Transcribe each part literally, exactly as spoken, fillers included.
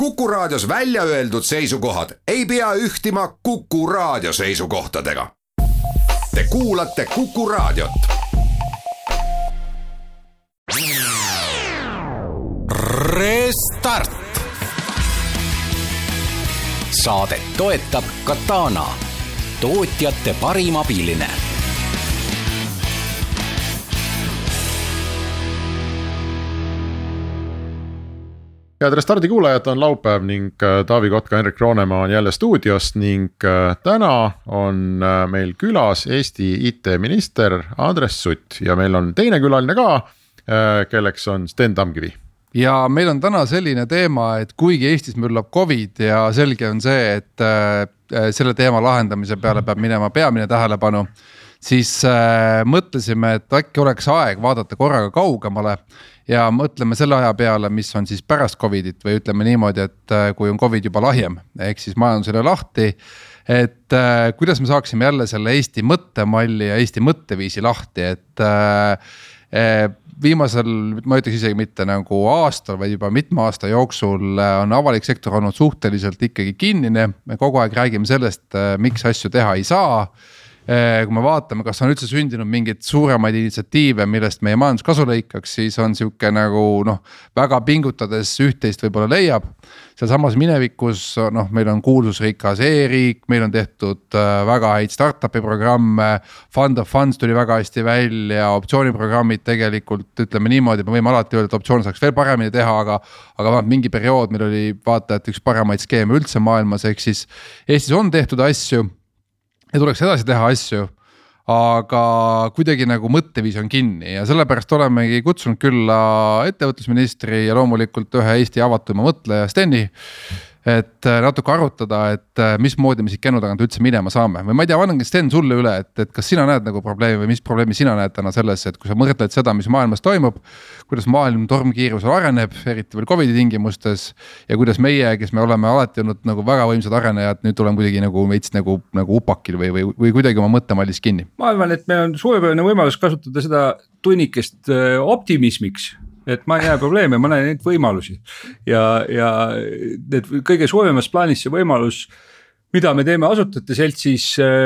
Kuku Raadios välja öeldud seisukohad ei pea ühtima Kuku Raadio seisukohtadega. Te kuulate Kuku Raadiot. Restart. Saadet toetab Katana, tootjate parim abiline. Head Restardi kuulajad, on laupäev ning Taavi Kotka, Henrik Roonemaa on jälle stuudios ning täna on meil külas Eesti I T-minister Andres Sutt ja meil on teine külaline ka, kelleks on Sten Tamkivi. Ja meil on täna selline teema, et kuigi Eestis müllab Covid ja selge on see, et selle teema lahendamise peale peab minema peamine tähelepanu, siis mõtlesime, et äkki oleks aeg vaadata korraga kaugemale ja mõtleme selle aja peale, mis on siis pärast Covidit või ütleme niimoodi, et kui on Covid juba lahjem, ehk siis majandusele lahti, et kuidas me saaksime jälle selle Eesti mõttemalli ja Eesti mõtteviisi lahti, et viimasel, ma ütleks isegi mitte nagu aastal, vaid juba mitme aasta jooksul on avalik sektor olnud suhteliselt ikkagi kinnine. Me kogu aeg räägime sellest, miks asju teha ei saa. Kui me vaatame, kas on üldse sündinud mingid suuremaid initsiatiive, millest meie majandus kasu lõikaks, siis on siuke nagu noh, väga pingutades üht-teist võib-olla leiab. Seal samas minevikus noh, meil on kuulsusrikas e-riik, meil on tehtud väga häid startupi programme, Fund of Funds tuli väga hästi välja, optsiooniprogrammid tegelikult ütleme niimoodi, me võime alati öelda, et optsioon saaks veel paremini teha, aga, aga mingi periood meil oli vaata, et üks paremaid skeeme üldse maailmas, ehk siis Eestis on tehtud asju ja tuleks edasi teha asju, aga kuidagi nagu mõtteviis on kinni ja sellepärast olemegi kutsunud külla ettevõtlusministri ja loomulikult ühe Eesti avatuma mõtleja Steni, et natuke arutada, et mismoodi me siit kennu tagant üldse minema saame. Või ma ei tea, annangi Sten sulle üle, et, et kas sina näed nagu probleemi või mis probleemi sina näed täna selles, et kui sa mõtled seda, mis maailmas toimub, kuidas maailm tormkiirusel areneb, eriti veel Covidi tingimustes ja kuidas meie, kes me oleme alati olnud nagu väga võimsad arenejad, nüüd tuleme kuidagi nagu veits nagu, nagu upakil või, või, või kuidagi oma mõttemallis kinni. Ma arvan, et meil on suurepärane võimalus kasutada seda tunnikest optimismiks. Et ma ei näe probleeme, ma näen neid võimalusi ja, ja need kõige suuremas plaanis see võimalus, mida me teeme asutajate seltsis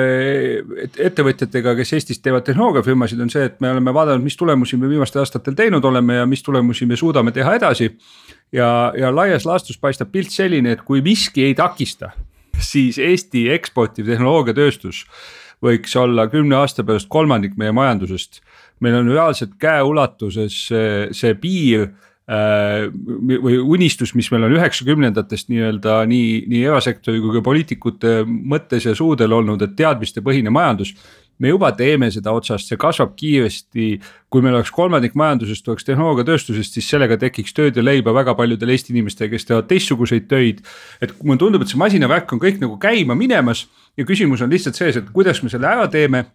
ettevõtjatega, kes Eestis teevad tehnoloogiafirmasid, on see, et me oleme vaadanud, mis tulemusi me viimastel aastatel teinud oleme ja mis tulemusi me suudame teha edasi ja, ja laias laastus paistab pilt selline, et kui miski ei takista, siis Eesti eksportiv tehnoloogiatööstus võiks olla kümne aasta pärast kolmandik meie majandusest. Meil on reaalselt käeulatuses see, see piir äh, või unistus, mis meil on üheksakümnendatest nii-öelda nii, nii erasektori kui ka poliitikute mõttes ja suudel olnud, et teadmiste põhine majandus. Me juba teeme seda otsast, see kasvab kiiresti, kui meil oleks kolmandik majandusest, oleks tehnoloogiatööstusest, siis sellega tekiks tööd ja leiba väga paljudel Eesti inimestele, kes teevad teistsuguseid töid. Et mulle tundub, et see masinavärk on kõik nagu käima minemas ja küsimus on lihtsalt sees, et kuidas me selle ära teeme.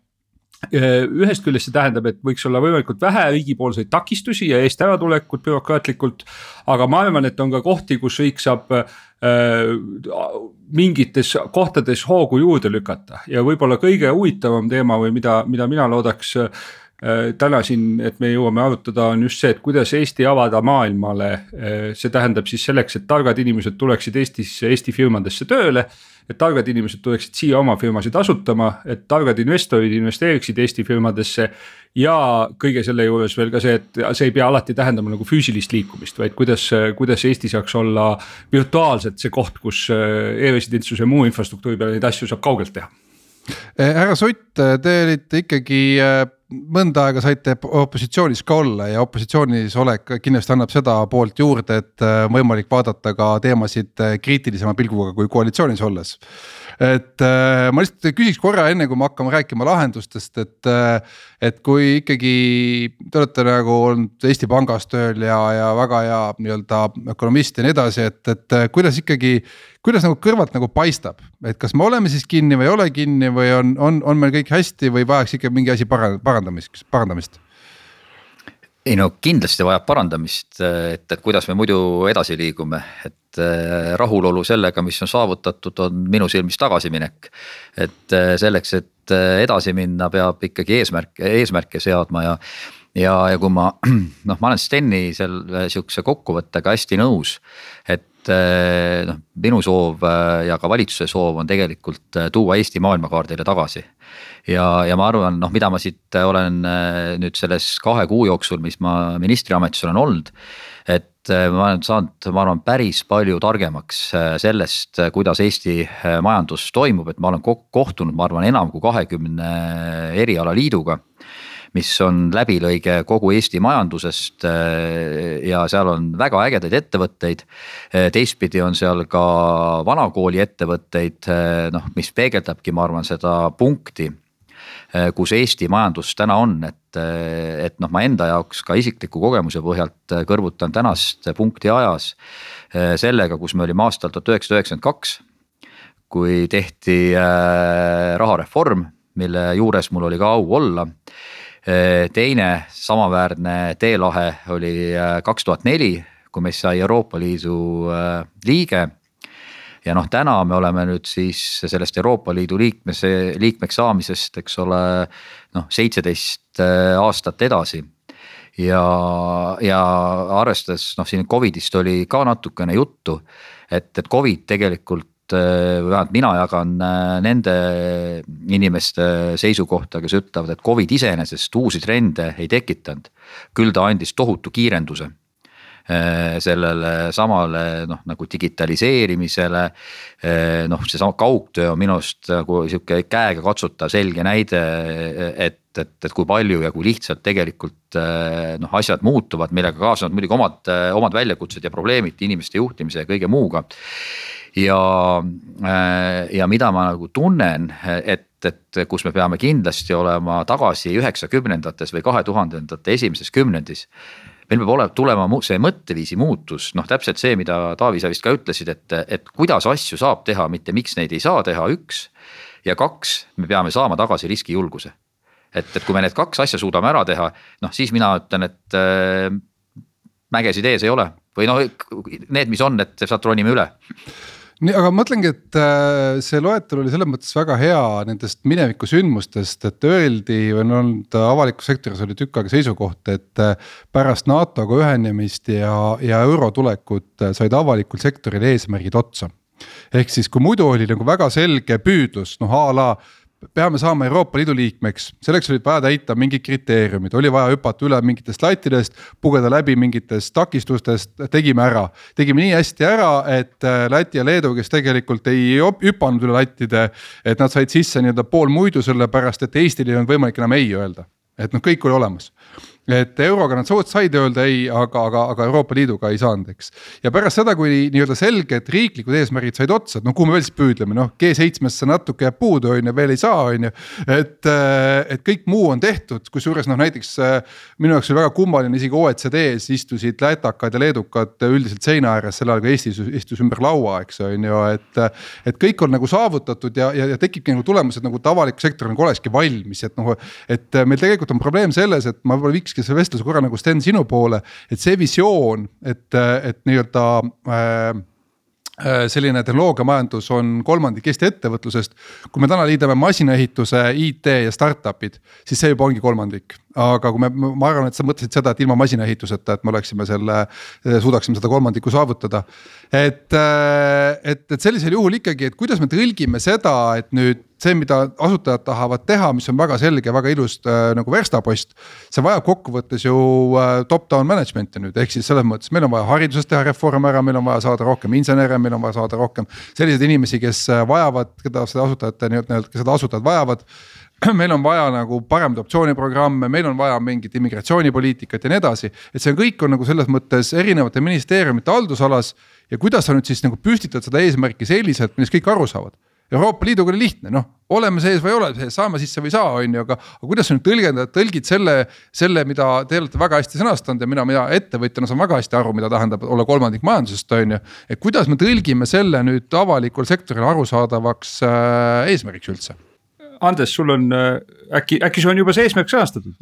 Ühest küljest see tähendab, et võiks olla võimalikult vähe riigipoolseid takistusi ja eest ära tulekut bürokraatlikult, aga ma arvan, et on ka kohti, kus riik saab äh, mingites kohtades hoogu juurde lükata ja võib-olla kõige huvitavam teema või mida, mida mina loodaks äh, täna siin, et me jõuame arutada, on just see, et kuidas Eesti avada maailmale. See tähendab siis selleks, et targad inimesed tuleksid Eestisse, Eesti firmadesse tööle, et targad inimesed tuleksid siia oma firmasid asutama, et targad investorid investeeriksid Eesti firmadesse ja kõige selle juures veel ka see, et see ei pea alati tähendama nagu füüsilist liikumist, vaid kuidas, kuidas Eesti saaks olla virtuaalselt see koht, kus e-residentsuse muu infrastruktuuri peale neid asju saab kaugelt teha. Härra Sutt, te olite ikkagi mõnda aega saite opositsioonis ka olla ja opositsioonis olek kindlasti annab seda poolt juurde, et võimalik vaadata ka teemasid kriitilisema pilguga kui koalitsioonis olles. Et ma lihtsalt küsiks korra enne, kui me hakkame rääkima lahendustest, et, et kui ikkagi te olete nagu olnud Eesti Pangas tööl ja, ja väga hea nii-öelda ökonomist ja nii edasi, et, et kuidas ikkagi, kuidas nagu kõrvalt nagu paistab, et kas me oleme siis kinni või ei ole kinni või on, on, on meil kõik hästi või vajaks ikka mingi asi parandamist, parandamist? Ei no kindlasti vajab parandamist, et, et kuidas me muidu edasi liigume, et rahulolu sellega, mis on saavutatud, on minu silmis tagasiminek. Et selleks, et edasi minna, peab ikkagi eesmärk, eesmärke seadma ja, ja, ja kui ma, noh, ma olen Steni selle siukse kokkuvõttega hästi nõus, et et noh, minu soov ja ka valitsuse soov on tegelikult tuua Eesti maailmakaardile tagasi. Ja, ja ma arvan, noh, mida ma siit olen nüüd selles kahe kuu jooksul, mis ma ministriametis olen olnud, et ma olen saanud, ma arvan, päris palju targemaks sellest, kuidas Eesti majandus toimub, et ma olen kohtunud, ma arvan, enam kui kahekümne erialaliiduga, mis on läbilõige kogu Eesti majandusest ja seal on väga ägedaid ettevõtteid. Teistpidi on seal ka vanakooli ettevõtteid, noh, mis peegeldabki, ma arvan, seda punkti, kus Eesti majandus täna on, et, et noh, ma enda jaoks ka isikliku kogemuse põhjalt kõrvutan tänast punkti ajas sellega, kus me olime aastal tuhat üheksasada üheksakümmend kaks, kui tehti rahareform, mille juures mul oli ka au olla. Teine samaväärne teelahe oli kaks tuhat neli, kui meist sai Euroopa Liidu liige. Ja noh, täna me oleme nüüd siis sellest Euroopa Liidu liikmes, liikmeks saamisest, eks ole, noh, seitseteist aastat edasi. Ja, ja arvestades, noh, siin Covidist oli ka natukene juttu, et, et Covid tegelikult, vähemalt mina jagan nende inimeste seisukohta, kes ütlevad, et Covid iseenesest uusi trende ei tekitanud. Küll ta andis tohutu kiirenduse sellele samale noh, nagu digitaliseerimisele, noh, see sama kaugtöö on minust nagu siuke käega katsutav selge näide, et, et, et kui palju ja kui lihtsalt tegelikult noh, asjad muutuvad, millega kaasnevad muidugi omad, omad väljakutsed ja probleemid inimeste juhtimise ja kõige muuga. Ja, ja mida ma nagu tunnen, et, et kus me peame kindlasti olema tagasi üheksakümnendates või kahe tuhandendate esimeses kümnendis, meil peab olema, tulema see mõtteviisi muutus, noh täpselt see, mida Taavi, sa vist ka ütlesid, et, et kuidas asju saab teha, mitte miks neid ei saa teha, üks, ja kaks, me peame saama tagasi riskijulguse. Et, et kui me need kaks asja suudame ära teha, noh siis mina ütlen, et äh, mägesid ees ei ole või noh, need, mis on, et saad ronime üle. Nii, aga mõtlengi, et see loetel oli selles mõttes väga hea nendest mineviku sündmustest, et öeldi või on olnud avalikus sektoris oli tükk aega seisukoht, et pärast NATOga ühenemist ja, ja euro tulekut said avalikul sektoril eesmärgid otsa. Ehk siis, kui muidu oli nagu väga selge püüdlus, noh a la peame saama Euroopa Liidu liikmeks, selleks oli vaja täita mingid kriteeriumid, oli vaja hüpata üle mingitest latidest, pugeda läbi mingitest takistustest, tegime ära. Tegime nii hästi ära, et Läti ja Leedu, kes tegelikult ei hüpanud üle latide, et nad said sisse nii-öelda pool muidu selle pärast, et Eestil ei olnud võimalik enam ei öelda. Et noh, kõik oli olemas. Et euroga nad soot said öelda ei, aga, aga, aga Euroopa Liiduga ei saanud, eks. Ja pärast seda, kui nii-öelda selge, et riiklikud eesmärgid said otsa, no kuhu me veel siis püüdleme, noh G seitsmesse natuke jääb puudu, on ja veel ei saa, on ja. Et, et kõik muu on tehtud, kus juures noh näiteks minu jaoks oli väga kummaline, isegi O E C D-s istusid lätakad ja leedukad üldiselt seina ääres, selle aega Eestis istus ümber laua, eks on ju, et, et kõik on nagu saavutatud ja, ja, ja tekibki nagu tulemused nagu avaliku sektor nagu olekski valmis, et noh, et meil tegelikult on probleem selles, et ma võib-olla vikski see vestluse korra nagu Sten sinu poole, et see visioon, et, et nii-öelda äh, selline tehnoloogiamajandus on kolmandik Eesti ettevõtlusest. Kui me täna liidame masinaehituse, I T ja startupid, siis see juba ongi kolmandik. Aga kui me, ma arvan, et sa mõtlesid seda, et ilma masinaehituseta, et me oleksime selle, suudaksime seda kolmandikku saavutada. Et, et, et sellisel juhul ikkagi, et kuidas me tõlgime seda, et nüüd see, mida asutajad tahavad teha, mis on väga selge, väga ilus äh, nagu verstapost, see vajab kokkuvõttes ju äh, top-down management'i nüüd, ehk siis selles mõttes, meil on vaja hariduses teha reform ära, meil on vaja saada rohkem insenere, meil on vaja saada rohkem selliseid inimesi, kes vajavad, keda seda asutajate, nii-öelda, kes seda asutajad vajavad, meil on vaja nagu paremad optsiooniprogramme, meil on vaja mingit immigratsioonipoliitikat ja nii edasi, et see kõik on nagu selles mõttes erinevate ministeeriumite haldusalas ja kuidas sa nüüd siis nagu püstitad seda eesmärki selliselt, millest kõik aru saavad. Euroopa Liiduga oli lihtne, noh, oleme sees või ei ole sees, saame sisse või ei saa, on ju, aga, aga kuidas sa nüüd tõlgendad, tõlgid selle, selle, mida te olete väga hästi sõnastanud ja mina, mina ettevõtjana saan väga hästi aru, mida tähendab olla kolmandik majandusest, on ju, et kuidas me tõlgime selle nüüd avalikul sektoril arusaadavaks äh, eesmärgiks üldse? Andres, sul on äkki, äkki sul on juba see eesmärk sõnastatud?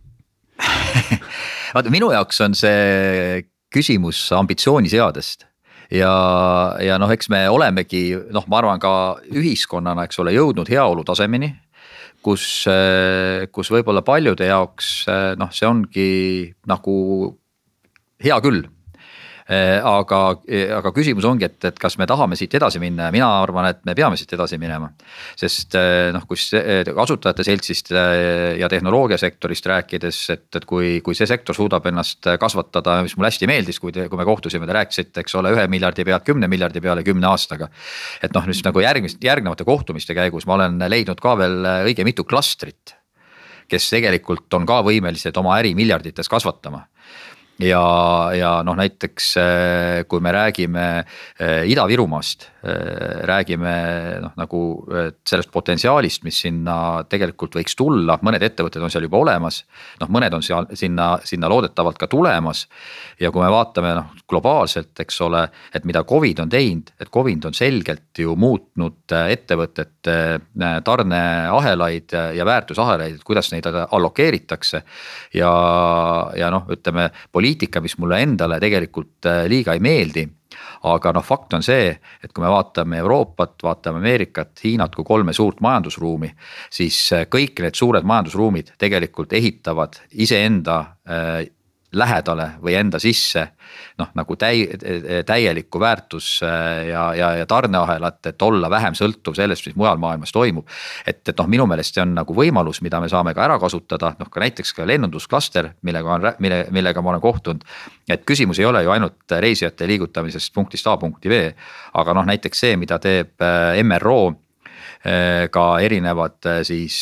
Vaata, minu jaoks on see küsimus ambitsiooniseadest. Ja, ja noh, eks me olemegi, noh, ma arvan ka ühiskonnana, eks ole, jõudnud heaolu tasemeni, kus, kus võib-olla paljude jaoks, noh, see ongi nagu hea küll. aga, aga küsimus ongi, et, et kas me tahame siit edasi minna ja mina arvan, et me peame siit edasi minema. Sest noh, kus kasutajate seltsist ja tehnoloogiasektorist rääkides, et, et kui, kui see sektor suudab ennast kasvatada, mis mulle hästi meeldis, kui, te, kui me kohtusime, te rääkisite, eks ole, ühe miljardi pealt kümne miljardi peale kümne aastaga. Et noh, nüüd nagu järgmist, järgnevate kohtumiste käigus ma olen leidnud ka veel õige mitu klastrit, kes tegelikult on ka võimelised oma äri miljardites kasvatama. Ja, ja noh, näiteks kui me räägime Ida-Virumaast, räägime noh, nagu sellest potentsiaalist, mis sinna tegelikult võiks tulla, mõned ettevõtted on seal juba olemas, noh, mõned on seal, sinna, sinna loodetavalt ka tulemas. Ja kui me vaatame noh, globaalselt, eks ole, et mida COVID on teinud, et COVID on selgelt ju muutnud ettevõtete tarneahelaid ja väärtusahelaid, et kuidas neid allokeeritakse ja, ja noh, ütleme poliitika, mis mulle endale tegelikult liiga ei meeldi, aga noh, fakt on see, et kui me vaatame Euroopat, vaatame Ameerikat, Hiinat kui kolme suurt majandusruumi, siis kõik need suured majandusruumid tegelikult ehitavad iseenda lähedale või enda sisse noh, nagu täi, täielikku väärtus ja, ja, ja tarneahelat, et olla vähem sõltuv sellest, mis mujal maailmas toimub. Et, et noh, minu meelest see on nagu võimalus, mida me saame ka ära kasutada, noh ka näiteks ka lennundusklaster, millega, on, mille, millega ma olen kohtunud. Et küsimus ei ole ju ainult reisijate liigutamisest punktist A punkti B, aga noh, näiteks see, mida teeb M R O, ka erinevad siis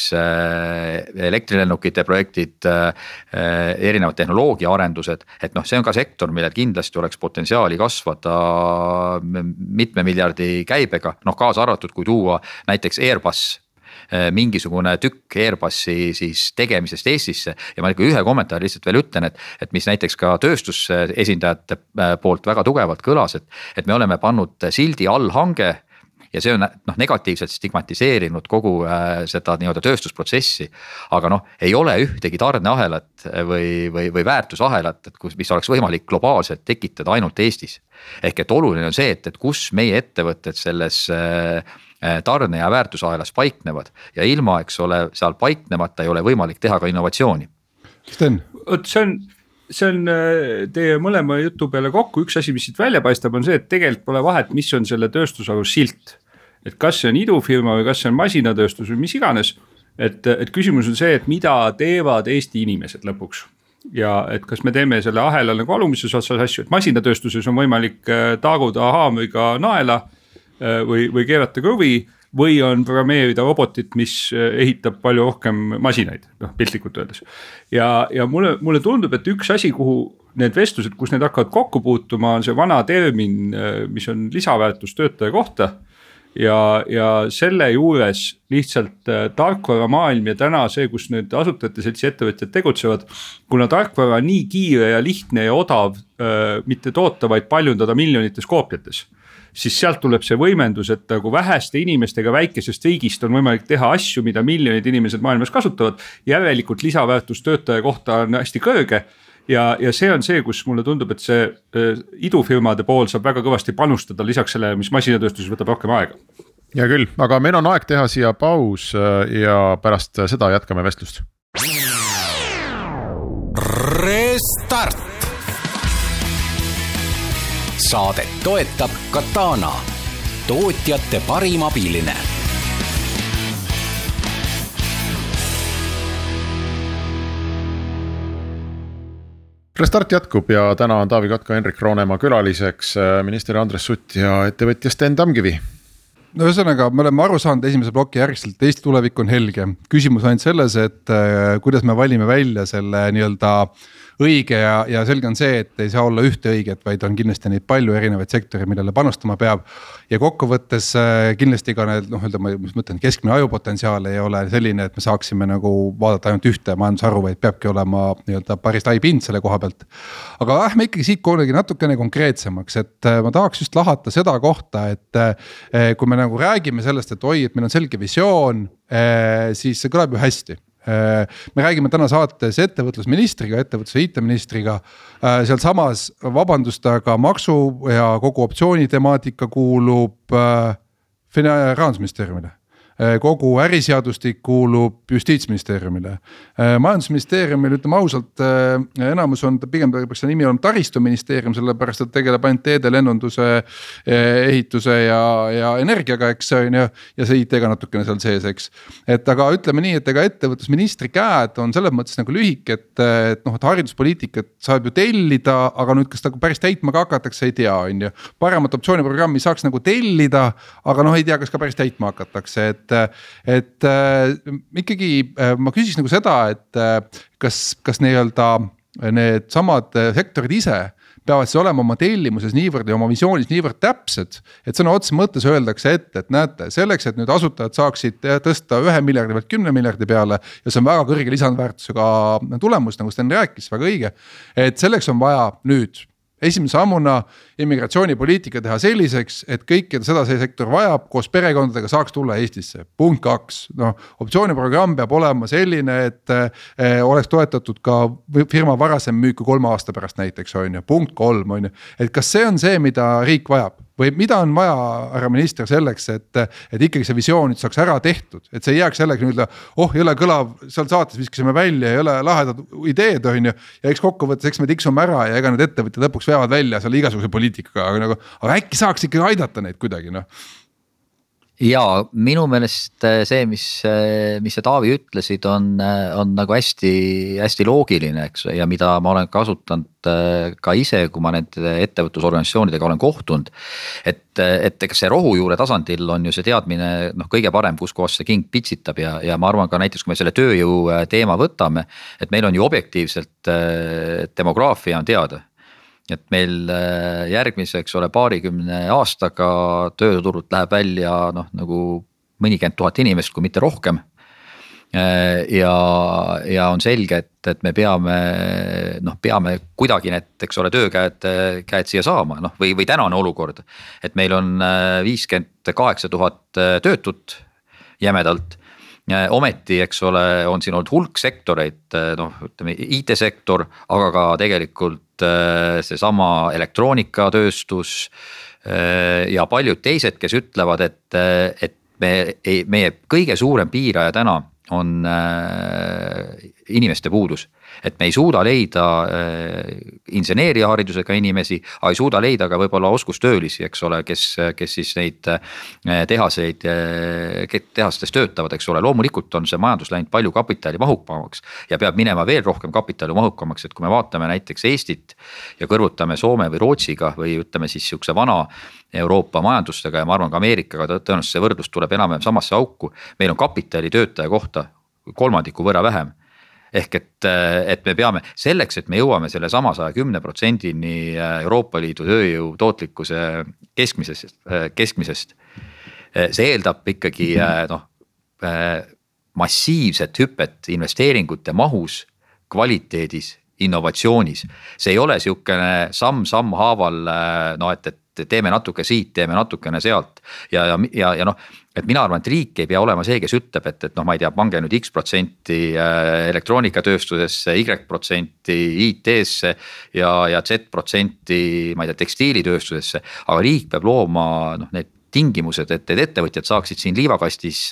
elektrilennukite projektid, erinevad tehnoloogia arendused, et noh, see on ka sektor, millel kindlasti oleks potentsiaali kasvada mitme miljardi käibega, noh kaasa arvatud, kui tuua näiteks Airbus, mingisugune tükk Airbusi siis tegemisest Eestisse ja ma ikka ühe kommentaari lihtsalt veel ütlen, et, et mis näiteks ka tööstusesindajate poolt väga tugevalt kõlas, et, et me oleme pannud sildi all hange ja see on noh, negatiivselt stigmatiseerinud kogu äh, seda nii-öelda tööstusprotsessi, aga noh, ei ole ühtegi tarneahelat või, või, või väärtusahelat, et kus, mis oleks võimalik globaalselt tekitada ainult Eestis. Ehk et oluline on see, et, et kus meie ettevõtted selles äh, tarne- ja väärtusahelas paiknevad ja ilma, eks ole, seal paiknemata ei ole võimalik teha ka innovatsiooni. Sten? Oot, see on... see on teie mõlema jutu peale kokku, üks asi, mis siit välja paistab, on see, et tegelikult pole vahet, mis on selle tööstusharu silt. Et kas see on idufirma või kas see on masinatööstus või mis iganes, et, et küsimus on see, et mida teevad Eesti inimesed lõpuks. Ja et kas me teeme selle ahela nagu alumises otsas asju, et masinatööstuses on võimalik taaguda haamriga naela või, või keerata kõvi või on programmeerida robotit, mis ehitab palju rohkem masinaid, noh piltlikult öeldes. Ja, ja mulle, mulle tundub, et üks asi, kuhu need vestlused, kus need hakkavad kokku puutuma, on see vana termin, mis on lisaväärtus töötaja kohta. Ja, ja selle juures lihtsalt tarkvara maailm ja täna see, kus need asutajate seltsi ettevõtjad tegutsevad, kuna tarkvara on nii kiire ja lihtne ja odav, mitte toota, vaid paljundada miljonites koopiates, siis sealt tuleb see võimendus, et nagu väheste inimestega väikesest riigist on võimalik teha asju, mida miljonid inimesed maailmas kasutavad, järelikult lisaväärtus töötaja kohta on hästi kõrge. Ja, ja see on see, kus mulle tundub, et see äh, idufirmade pool saab väga kõvasti panustada lisaks sellele, mis masinatööstuses võtab rohkem aega. Ja küll, aga meil on aeg teha siia paus ja pärast seda jätkame vestlust. Restart. Saadet toetab Katana, tootjate parim abiline. Restart jätkub ja täna on Taavi Kotka, Henrik Roonemaa külaliseks, minister Andres Sutt ja ettevõtja Sten Tamkivi. No ühesõnaga, me oleme aru saanud esimese ploki järgselt, Eesti tulevik on helge. Küsimus ainult selles, et äh, kuidas me valime välja selle nii-öelda õige ja, ja selge on see, et ei saa olla ühte õiget, vaid on kindlasti neid palju erinevaid sektori, millele panustama peab. Ja kokkuvõttes äh, kindlasti ka need, noh, öelda, ma mõtlen, keskmine ajupotentsiaal ei ole selline, et me saaksime nagu vaadata ainult ühte majandusharu, vaid peabki olema nii-öelda päris lai pind selle koha pealt. Aga lähme ikkagi siit koolegi natukene konkreetsemaks, et äh, ma tahaks just lahata seda kohta, et äh, kui me nagu räägime sellest, et oi, et meil on selge visioon, äh, siis see kõlab ju hästi. Me räägime täna saates ettevõtlusministriga, ettevõtluse I T-ministriga, seal samas vabandust, aga maksu ja kogu optsiooni temaatika kuulub rahandusministeeriumile. kogu äriseadustik kuulub justiitsministeeriumile. Majandusministeeriumil, ütleme ausalt, enamus on, pigem peaks see nimi olema taristuministeerium, sellepärast, et tegeleb ainult teede, lennunduse, ehituse ja, ja energiaga, eks on ja, ja see I T-ga natukene seal sees, eks. Et aga ütleme nii, et ega ettevõtlusministri käed on selles mõttes nagu lühik, et, et, noh, et hariduspoliitikat saab ju tellida, aga nüüd, kas ta päris täitma ka hakatakse, ei tea, on ju. Paremat optsiooniprogrammi saaks nagu tellida, aga noh, ei tea, kas ka päris täitma hakatakse, et et, et äh, ikkagi äh, ma küsiks nagu seda, et äh, kas, kas nii-öelda need samad sektorid ise peavad siis olema oma tellimuses niivõrd ja oma visioonis niivõrd täpsed, et sõna otseses mõttes öeldakse ette, et näete, selleks, et nüüd asutajad saaksid tõsta ühe miljardi pealt kümne miljardi peale ja see on väga kõrge lisandväärtusega tulemus, nagu Sten rääkis, väga õige, et selleks on vaja nüüd esimese sammuna immigratsioonipoliitika teha selliseks, et kõikide seda see sektor vajab, koos perekondadega saaks tulla Eestisse. Punkt kaks. No, optsiooniprogramm peab olema selline, et eh, oleks toetatud ka firma varasem müük kolme aasta pärast näiteks on ju. Punkt kolm on ju. Et kas see on see, mida riik vajab? Või mida on vaja, härra minister, selleks, et, et ikkagi see visioon nüüd saaks ära tehtud, et see ei jääks sellega nüüd, oh, ei ole kõlav, seal saates viskasime välja, ei ole lahedad ideed on ju, ja eks kokkuvõttes, eks me tiksume ära ja ega need ettevõtted lõpuks veavad välja seal igasuguse poliitikaga, aga, nagu, aga äkki saaks ikkagi aidata neid kuidagi, noh. Ja minu meelest see, mis, mis see Taavi ütlesid, on, on nagu hästi, hästi loogiline, eks, ja mida ma olen kasutanud ka ise, kui ma nende ettevõtlusorganisatsioonidega olen kohtunud, et, et ega see rohujuure tasandil on ju see teadmine noh, kõige parem, kus kohas see king pitsitab ja, ja ma arvan ka näiteks, kui me selle tööjõu teema võtame, et meil on ju objektiivselt demograafia on teada. Et meil järgmiseks ole paarikümne aastaga tööturult läheb välja noh, nagu mõnikümmend tuhat inimest, kui mitte rohkem. Ja, ja on selge, et, et me peame, noh, peame kuidagi need, eks ole, töökäed käed siia saama, noh, või, või tänane olukord, et meil on viiskümmend kaheksa tuhat töötut jämedalt. Ometi, eks ole, on siin olnud hulk sektoreid, noh, ütleme I T-sektor, aga ka tegelikult see sama elektroonikatööstus ja paljud teised, kes ütlevad, et, et me, meie kõige suurem piiraja täna on inimeste puudus. Et me ei suuda leida inseneeriaharidusega inimesi, aga ei suuda leida ka võib-olla oskustöölisi, eks ole, kes, kes siis neid tehaseid, tehastes töötavad, eks ole. Loomulikult on see majandus läinud palju kapitali mahukamaks ja peab minema veel rohkem kapitali mahukamaks, et kui me vaatame näiteks Eestit ja kõrvutame Soome või Rootsiga või ütleme siis siukse vana Euroopa majandustega ja ma arvan ka Ameerikaga tõenäoliselt see võrdlus tuleb enam samasse auku. Meil on kapitali töötaja kohta kolmandiku võrra vähem. Ehk et, et me peame selleks, et me jõuame selle sama saja kümne protsendini Euroopa Liidu tööjõu tootlikkuse keskmisest, keskmisest. See eeldab ikkagi noh, massiivset hüpet investeeringute mahus, kvaliteedis, innovatsioonis. See ei ole siukene samm samm haaval, no et, et teeme natuke siit, teeme natukene sealt ja, ja, ja, ja noh, et mina arvan, et riik ei pea olema see, kes ütleb, et, et noh, ma ei tea, pange nüüd X protsenti elektroonikatööstusesse, Y protsenti I T-sse ja, ja Z protsenti, ma ei tea, tekstiilitööstusesse, aga riik peab looma noh, need tingimused, et, et ettevõtjad saaksid siin liivakastis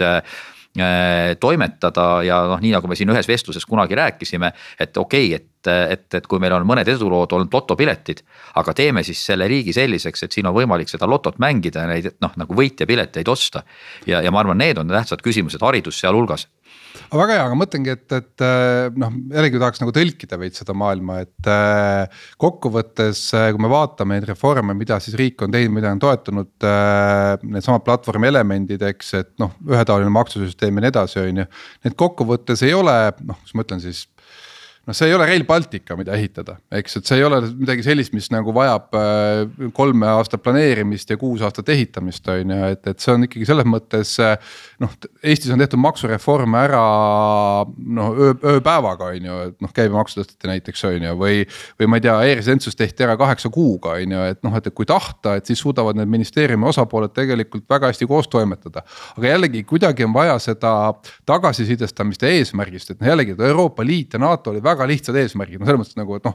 toimetada ja noh, nii nagu me siin ühes vestluses kunagi rääkisime, et okei, okay, et, et, et kui meil on mõned edulood olnud lotopiletid, aga teeme siis selle riigi selliseks, et siin on võimalik seda lotot mängida ja neid noh, nagu võitjapileteid osta. Ja, ja ma arvan, need on tähtsad küsimused, haridus seal hulgas. Aga väga hea, aga mõtlengi, et, et noh, jällegi tahaks nagu tõlkida veid seda maailma, et kokkuvõttes, kui me vaatame neid reforme, mida siis riik on teinud, mida on toetunud need samad platvormi elemendid, eks, et noh, ühetaoline maksusüsteem ja nii edasi on ju, need kokkuvõttes ei ole, noh, kus ma ütlen siis, noh, see ei ole Rail Baltica, mida ehitada, eks, et see ei ole midagi sellist, mis nagu vajab kolme aastat planeerimist ja kuus aastat ehitamist, on ju, et, et see on ikkagi selles mõttes, noh, Eestis on tehtud maksureforme ära, noh, öö, ööpäevaga, on ju, et noh, käibemaks tõsteti näiteks, on ju, või, või ma ei tea, e-residentsus tehti ära kaheksa kuuga, on ju, et noh, et kui tahta, et siis suudavad need ministeeriumi osapooled tegelikult väga hästi koos toimetada. Aga jällegi, kuidagi on vaja seda tagasisidestamist ja eesmärgist, et noh, jällegi Euroopa Liit ja NATO oli väga lihtsad eesmärgid, no selles mõttes nagu, et noh,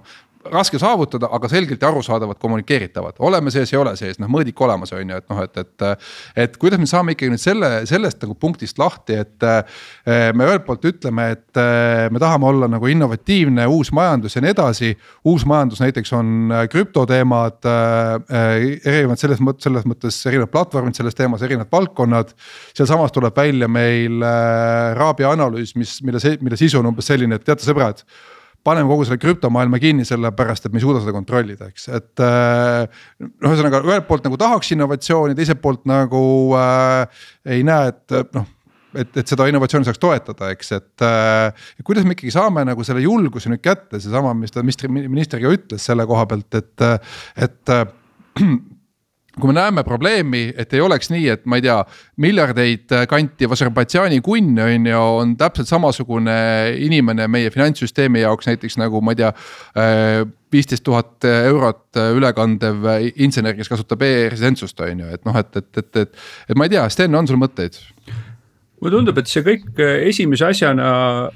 raske saavutada, aga selgelt ja arusaadavad kommunikeeritavad, oleme sees ja ole sees, noh mõõdik olemas on ju, et noh, et, et, et kuidas me saame ikkagi nüüd selle, sellest nagu punktist lahti, et me ühelt poolt ütleme, et me tahame olla nagu innovatiivne, uus majandus ja nii edasi, uus majandus näiteks on krüptoteemad, erinevad selles mõttes, selles mõttes erinevad platvormid selles teemas, erinevad valdkonnad, seal samas tuleb välja meil Raabi analüüs, mis, mille, mille sisu on umbes selline, et teate sõbrad, paneme kogu selle krüptomaailma kinni selle pärast, et me ei suuda seda kontrollida, eks, et noh, ühesõnaga ühelt poolt nagu tahaks innovatsiooni, teiselt poolt nagu äh, ei näe, et noh, et, et seda innovatsiooni saaks toetada, eks, et äh, kuidas me ikkagi saame nagu selle julguse nüüd kätte, see sama, mis ta minister ka ütles selle koha pealt, et, et äh, kui me näeme probleemi, et ei oleks nii, et ma ei tea, miljardeid kanti Aserbaidžaani kunn on, ja on täpselt samasugune inimene meie finantssüsteemi jaoks näiteks nagu ma ei tea, viisteist tuhat eurot ülekandev insener, kes kasutab e-residentsust on ju, et noh, et, et, et, et, et ma ei tea, Sten, on sul mõtteid? Mulle tundub, et see kõik esimese asjana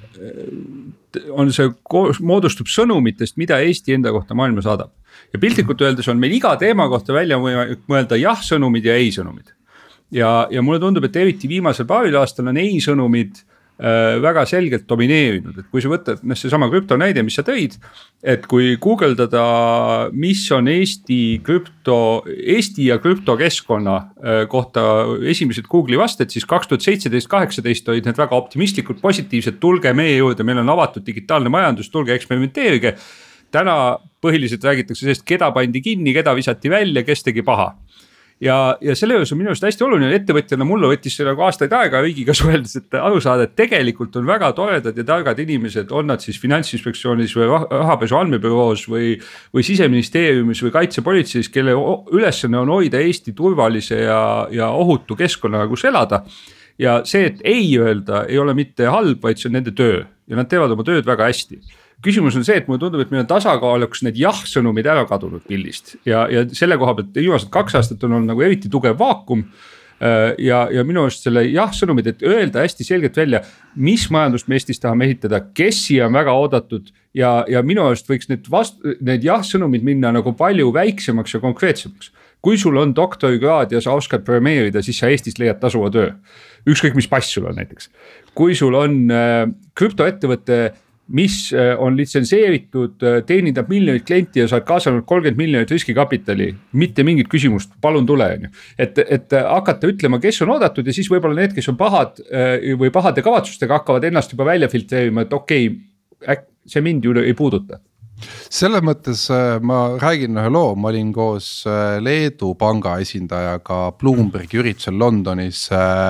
on see, moodustub sõnumitest, mida Eesti enda kohta maailma saadab. Ja piltlikult öeldes on meil iga teema kohta välja mõelda jah sõnumid ja ei sõnumid. Ja, ja mulle tundub, et eriti viimasel paaril aastal on ei sõnumid äh, väga selgelt domineerinud. Et kui sa võtad no, see sama krüpto näide, mis sa tõid, et kui guugeldada, mis on Eesti, krüpto, Eesti ja krüptokeskkonna äh, kohta esimesed Google'i vasted, siis kaks tuhat seitseteist kaheksateist olid need väga optimistlikud, positiivsed, tulge meie juurde, meil on avatud digitaalne majandus, tulge eksperimenteerige. Täna põhiliselt räägitakse sellest, keda pandi kinni, keda visati välja, kes tegi paha. Ja, ja selle juures on minu arust hästi oluline, ettevõtjana mulle võttis see nagu aastaid aega riigiga suheldes, et aru saada, et tegelikult on väga toredad ja targad inimesed, on nad siis Finantsinspektsioonis või rahapesu andmebüroos või, või Siseministeeriumis või kaitsepolitseis, kelle ülesanne on hoida Eesti turvalise ja, ja ohutu keskkonna, kus elada. Ja see, et ei öelda, ei ole mitte halb, vaid see on nende töö ja nad teevad oma tööd väga hästi. Küsimus on see, et mulle tundub, et meil on tasakaaluks need jah-sõnumid ära kadunud pildist ja, ja selle koha pealt viimased kaks aastat on olnud nagu eriti tugev vaakum ja, ja minu arust selle jah-sõnumid, et öelda hästi selgelt välja, mis majandust me Eestis tahame ehitada, kes siia on väga oodatud ja, ja minu arust võiks need, vast, need jah-sõnumid minna nagu palju väiksemaks ja konkreetsemaks. Kui sul on doktorikraad ja sa oskad programmeerida, siis sa Eestis leiad tasuva töö. Ükskõik, mis pass sul on näiteks. Kui sul on äh, krüptoettevõtte, mis on litsenseeritud, teenindab miljonit klienti ja sa oled kaasanud kolmkümmend miljonit riskikapitali, mitte mingit küsimust, palun tule. Et, et hakata ütlema, kes on oodatud ja siis võib-olla need, kes on pahad või pahade kavatsustega hakkavad ennast juba välja filtreerima, et okei, okay, see mind ju ei puuduta. Selles mõttes ma räägin ühe loo, ma olin koos Leedu panga esindajaga Bloombergi üritusel Londonis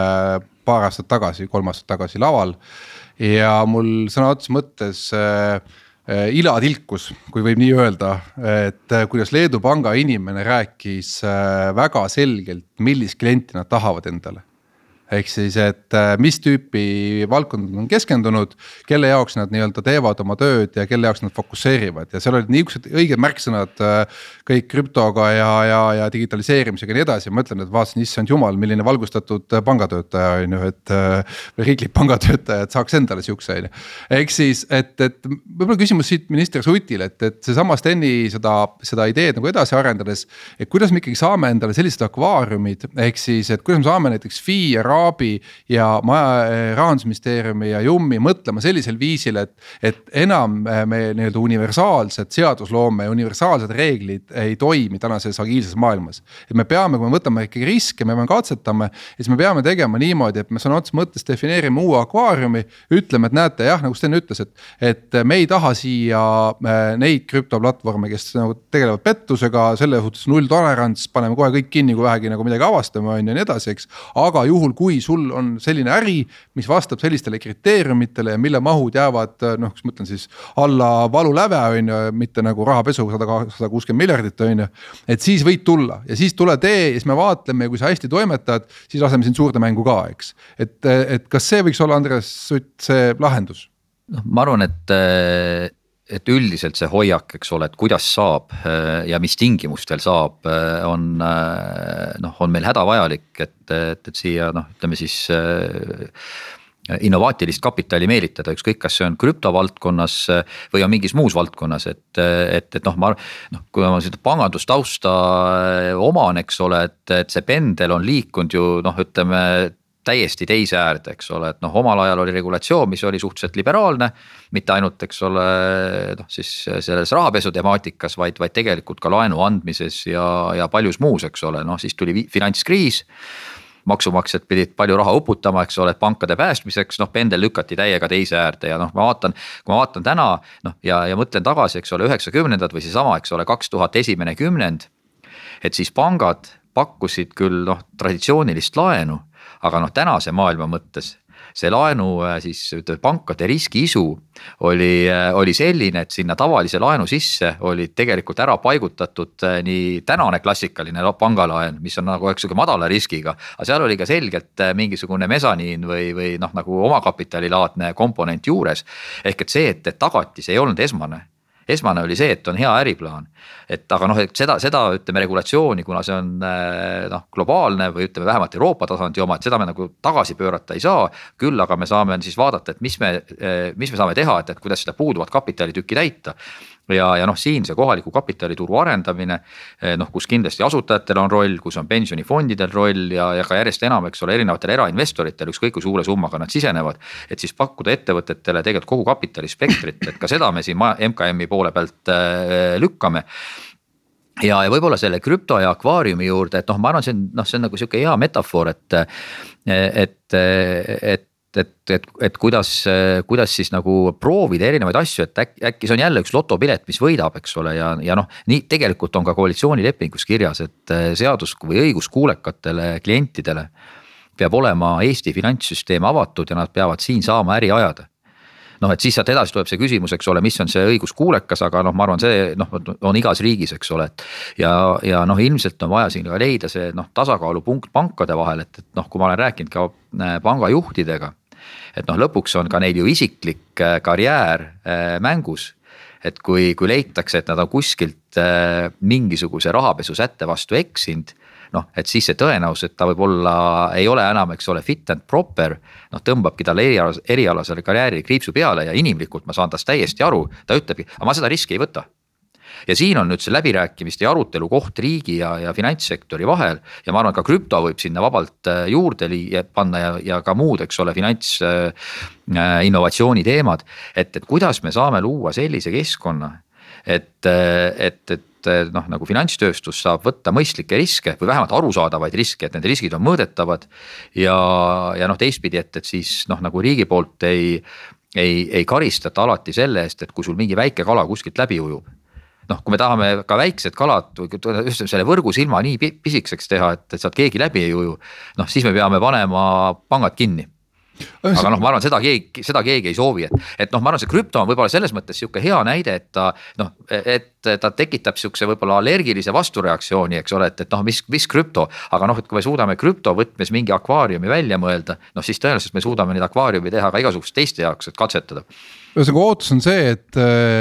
paar aastat tagasi, kolm aastat tagasi laval. Ja mul sõna otsa mõttes äh, ila tilkus, kui võib nii öelda, et äh, kuidas Leedu panga inimene rääkis äh, väga selgelt, millist klienti nad tahavad endale. Ehk siis, et mis tüüpi valdkond on keskendunud, kelle jaoks nad nii-öelda teevad oma tööd ja kelle jaoks nad fokusseerivad. Ja seal olid niisugused õiged märksõnad kõik krüptoga ja, ja, ja digitaliseerimisega ja nii edasi. Ma ütlen, et vaatasin, issand jumal, milline valgustatud pangatöötaja on ju, et või riiklik pangatöötaja, et saaks endale siukse. Ehk siis, et, et võib-olla küsimus siit minister Sutile, et, et see sama Steni seda, seda ideed nagu edasi arendades, et kuidas me ikkagi saame endale sellised akvaariumid, ehk siis, et kuidas me saame näiteks F I ja Raabi ja maja, Rahandusministeeriumi ja Jummi mõtlema sellisel viisil, et, et enam me nii-öelda universaalsed seadusloome ja universaalsed reeglid ei toimi tänases agiilses maailmas. Et me peame, kui me võtame ikkagi riske, me peame katsetama, siis me peame tegema niimoodi, et me sõna otsa mõttes defineerime uue akvaariumi, ütleme, et näete jah, nagu Sten ütles, et, et me ei taha siia neid krüptoplatvorme, kes nagu tegelevad pettusega, selle suhtes null tolerants, paneme kohe kõik kinni, kui vähegi nagu midagi avastame on ja nii edasi, eks. Aga juhul, kui sul on selline äri, mis vastab sellistele kriteeriumitele ja mille mahud jäävad, noh, kus ma ütlen siis alla valu läve on ju, mitte nagu rahapesu sada kuuskümmend miljardit on ju, et siis võid tulla ja siis tule tee ja siis me vaatleme ja kui sa hästi toimetad, siis laseme siin suurde mängu ka, eks. Et, et kas see võiks olla, Andres Sutt, see lahendus? No, ma arvan, et et üldiselt see hoiak, eks ole, et kuidas saab ja mis tingimustel saab, on, noh, on meil hädavajalik, et, et, et siia, noh, ütleme siis innovaatilist kapitali meelitada, ükskõik, kas see on krüptovaldkonnas või on mingis muus valdkonnas, et, et, et noh, ma noh, kui ma seda pangandustausta oman, eks ole, et, et see pendel on liikunud ju noh, ütleme täiesti teise äärde, eks ole, et noh, omal ajal oli regulatsioon, mis oli suhteliselt liberaalne, mitte ainult, eks ole, noh siis selles rahapesu temaatikas, vaid, vaid tegelikult ka laenu andmises ja, ja paljus muus, eks ole, noh siis tuli finantskriis, maksumaksjad pidid palju raha uputama, eks ole, pankade päästmiseks, noh pendel lükati täiega teise äärde ja noh, ma vaatan, kui ma vaatan täna noh ja, ja mõtlen tagasi, eks ole, üheksakümnendad või seesama, eks ole, kaks tuhat esimene kümnend, et siis pangad pakkusid küll noh, traditsioonilist laenu, aga noh, tänase maailma mõttes see laenu siis pankade riskiisu oli, oli selline, et sinna tavalise laenu sisse oli tegelikult ära paigutatud nii tänane klassikaline pangalaen, mis on nagu üks madala riskiga, aga seal oli ka selgelt mingisugune mesaniin või, või noh, nagu omakapitalilaadne komponent juures. Ehk et see, et, et tagatis ei olnud esmane. Esmane oli see, et on hea äriplaan, et aga noh, et seda, seda ütleme regulatsiooni, kuna see on noh, globaalne või ütleme vähemalt Euroopa tasandi oma, et seda me nagu tagasi pöörata ei saa. Küll aga me saame siis vaadata, et mis me, mis me saame teha, et, et kuidas seda puuduvat kapitalitükki täita. Ja, ja noh, siin see kohaliku kapitalituru arendamine, noh, kus kindlasti asutajatel on roll, kus on pensionifondidel roll ja, ja ka järjest enam, eks ole, erinevatel erainvestoritel, ükskõik kui suure summaga nad sisenevad, et siis pakkuda ettevõtetele tegelikult kogu kapitalispektrit, et ka seda me siin M K M-i poole pealt lükkame. Ja, ja võib-olla selle krüpto ja akvaariumi juurde, et noh, ma arvan, see on, noh, see on nagu siuke hea metafoor, et, et, et et, et, et kuidas, kuidas siis nagu proovida erinevaid asju, et äkki, äkki see on jälle üks lotopilet, mis võidab, eks ole, ja, ja noh, nii tegelikult on ka koalitsioonilepingus kirjas, et seadus või õigus kuulekatele klientidele peab olema Eesti finantssüsteem avatud ja nad peavad siin saama äri ajada. Noh, et siis saad edasi tuleb see küsimus, eks ole, mis on see õigus kuulekas, aga noh, ma arvan, see noh, on igas riigis, eks ole, et ja, ja noh, ilmselt on vaja siin ka leida see noh, tasakaalupunkt pankade vahel, et, et noh, kui ma olen rääkinud ka pangajuhtidega, et noh, lõpuks on ka neil ju isiklik karjäär mängus, et kui, kui leitakse, et nad on kuskilt mingisuguse rahapesu sätte vastu eksinud, noh, et siis see tõenäosus, et ta võib olla, ei ole enam, eks ole, fit and proper, noh, tõmbabki talle erialasele, erialasele karjääri kriipsu peale ja inimlikult ma saan tast täiesti aru, ta ütlebki, aga ma seda riski ei võta. Ja siin on nüüd see läbirääkimiste ja arutelu koht riigi ja, ja finantssektori vahel ja ma arvan, ka krüpto võib sinna vabalt juurde panna ja, ja ka muud, eks ole, finants innovatsiooni teemad, et, et kuidas me saame luua sellise keskkonna, et, et, et noh, nagu finantstööstus saab võtta mõistlikke riske või vähemalt arusaadavaid riske, et need riskid on mõõdetavad ja, ja noh, teistpidi, et, et siis noh, nagu riigi poolt ei, ei, ei karistata alati selle eest, et kui sul mingi väike kala kuskilt läbi ujub. Noh, kui me tahame ka väiksed kalad just selle võrgusilma nii pisikeseks teha, et, et saad keegi läbi ei uju, noh siis me peame panema pangad kinni. Aga noh, ma arvan, seda keegi, seda keegi ei soovi, et, et noh, ma arvan, see krüpto on võib-olla selles mõttes siuke hea näide, et ta noh, et ta tekitab siukse võib-olla allergilise vastureaktsiooni, eks ole, et, et noh, mis, mis krüpto, aga noh, et kui me suudame krüpto võtmes mingi akvaariumi välja mõelda, noh siis tõenäoliselt me suudame neid akvaariumi teha ka igasugust teiste jaoks, et katsetada. Ühesõnaga ootus on see, et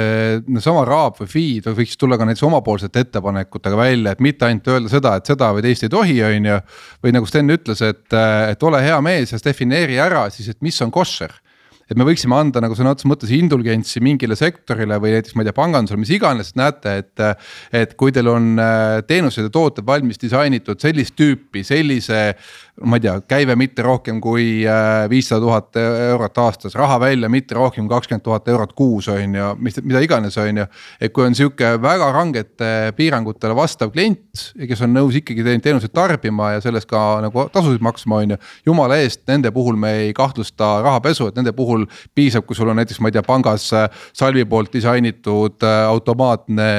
äh, sama Raab või Feed võiks tulla ka näiteks omapoolsete ettepanekutega välja, et mitte ainult öelda seda, et seda või teist ei tohi, on ju, või nagu Sten ütles, et, et ole hea mees ja defineeri ära siis, et mis on kosher. Et me võiksime anda nagu sõna otseses mõttes indulgentsi mingile sektorile või näiteks ma ei tea pangandusele, mis iganes, näete, et, et kui teil on teenused ja tooted valmis disainitud sellist tüüpi, sellise ma ei tea, käive mitte rohkem kui viissada tuhat eurot aastas, raha välja mitte rohkem kui kakskümmend tuhat eurot kuus on ju, mis, mida iganes on ju. Et kui on siuke väga rangete piirangutele vastav klient, kes on nõus ikkagi teenuseid tarbima ja sellest ka nagu tasusid maksma on ju, jumala eest, nende puhul me ei kahtlusta rahapesu, et nende puhul piisab, kui sul on näiteks, ma ei tea, pangas Salvi poolt disainitud automaatne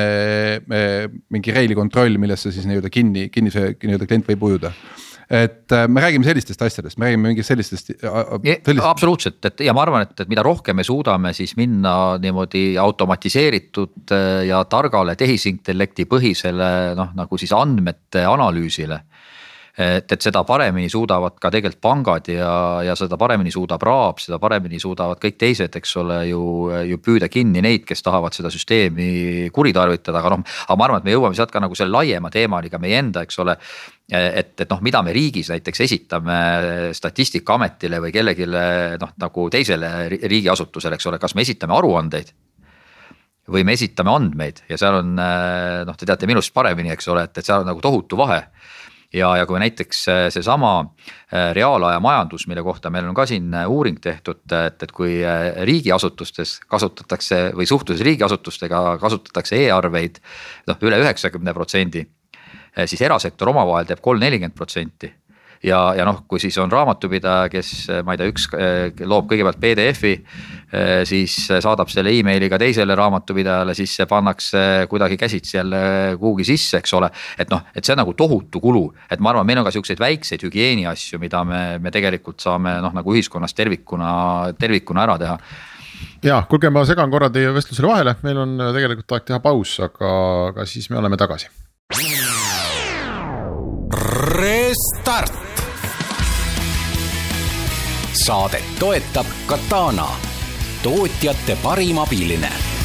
mingi reili kontroll, millesse siis nii-öelda kinni, kinni see nii-öelda klient võib ujuda. Et me räägime sellistest asjadest, me räägime mingist sellistest, sellistest. Absoluutselt, et ja ma arvan, et, et mida rohkem me suudame siis minna niimoodi automatiseeritud ja targale tehisintellekti põhisele noh, nagu siis andmete analüüsile, et, et seda paremini suudavad ka tegelikult pangad ja, ja seda paremini suudab Raab, seda paremini suudavad kõik teised, eks ole, ju, ju püüda kinni neid, kes tahavad seda süsteemi kuritarvitada, aga noh, aga ma arvan, et me jõuame sealt ka nagu selle laiema teemani ka meie enda, eks ole. Et, et noh, mida me riigis näiteks esitame Statistikaametile või kellegile noh, nagu teisele riigiasutusele, eks ole, kas me esitame aruandeid või me esitame andmeid ja seal on noh, te teate minust paremini, eks ole, et, et seal on nagu tohutu vahe. Ja, ja kui näiteks seesama reaalaja majandus, mille kohta meil on ka siin uuring tehtud, et, et kui riigiasutustes kasutatakse või suhtluses riigiasutustega kasutatakse e-arveid noh, üle üheksakümne protsendi, siis erasektor omavahel teeb kolm nelikümmend protsenti. Ja, ja noh, kui siis on raamatupidaja, kes ma ei tea, üks loob kõigepealt P D F-i, siis saadab selle e-mailiga teisele raamatupidajale, siis see pannakse kuidagi käsitsi jälle kuhugi sisse, eks ole. Et noh, et see on nagu tohutu kulu, et ma arvan, meil on ka siukseid väikseid hügieeni asju, mida me, me tegelikult saame noh, nagu ühiskonnas tervikuna, tervikuna ära teha. Ja, kuulge, ma segan korra teie vestlusele vahele, meil on tegelikult aeg teha paus, aga, aga siis me oleme tagasi. Restart. Saadet toetab Katana, tootjate parim abiline.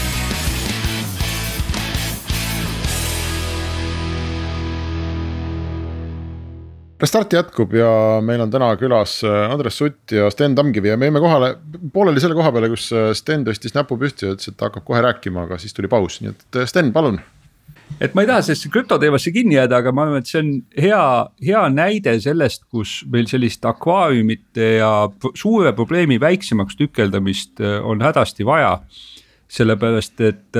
Restart jätkub ja meil on täna külas Andres Sutt ja Sten Tamkivi ja me jäime kohale pooleli selle koha peale, kus Sten tõstis näpu püsti ja ütles, et ta hakkab kohe rääkima, aga siis tuli paus. Nii et Sten, palun. Et ma ei taha sellesse krüptoteemasse kinni jääda, aga ma arvan, et see on hea, hea näide sellest, kus meil sellist akvaariumite ja suure probleemi väiksemaks tükeldamist on hädasti vaja. Sellepärast, et